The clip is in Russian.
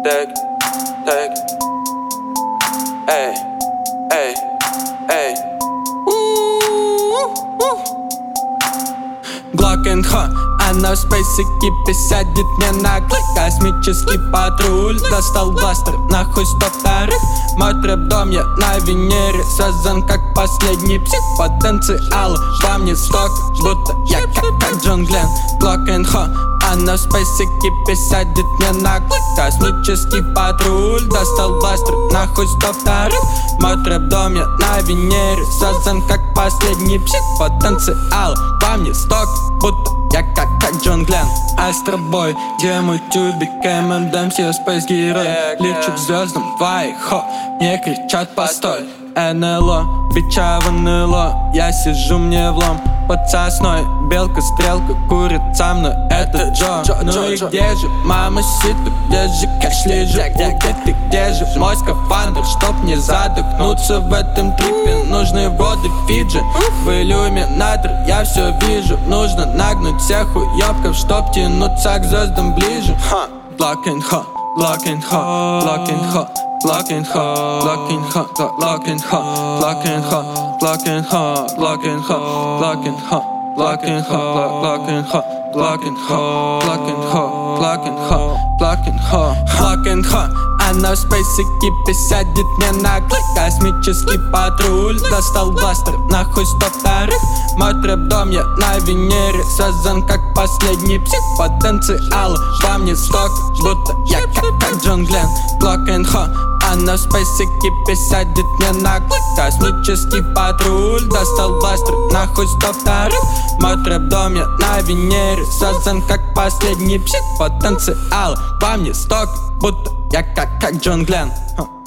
take, эй, эй, эй. Glock and Hot, она в спейсике сядет мне на клик. Космический патруль, достал бластер, нахуй 102-х. Мой трэп-дом, я на Венере, создан как последний псих. Потенциал во мне сток, будто я как Джон Гленн. Glock and Hot, она в спейсике сядет мне на клик. Космический патруль, достал бластер, нахуй 102-х. Мой трэп-дом, я на Венере, создан как последний псих. Потенциал во мне сток, будто я как Джон Гленн. Астробой, где мой тюбик, ММДМ, все спейс герой. Лечу к звездам, вайхо, мне кричат постой. НЛО, бича в НЛО, я сижу мне влом. Под сосной, белка, стрелка, курит со мной, это Джо. Ну и где же мама ситу, где же кэш лежит? Где же мой скафандр, чтоб не задохнуться в этом трипе? Нужны воды Фиджи, в иллюминатор я все вижу. Нужно нагнуть всех уёбков, чтоб тянуться к звездам ближе. Glock and Hot, Glock and Hot, Glock and Hot, Glock and Hot, Glock and Hot, Glock and Hot, Glock and Hot, Glock and Hot, Glock and Hot, Glock and Hot, Glock and Hot, Glock and Hot, Glock and Hot, Glock and Hot, Glock and Hot, Glock and Hot, Glock and Hot. Она в спейсике сядет мне на клик. Космический патруль, достал бластер, нахуй 102-х. Мой трэп-дом, я на Венере, создан как последний псих. Потенциал во мне сток, будто я как Джон Гленн. Glock and Hot, она в спейсике сядет мне на клик. Космический патруль, достал бластер, нахуй 102-х. Мой трэп-дом, я на Венере, создан как последний псих. Потенциал во мне сток, будто я как Джон Гленн.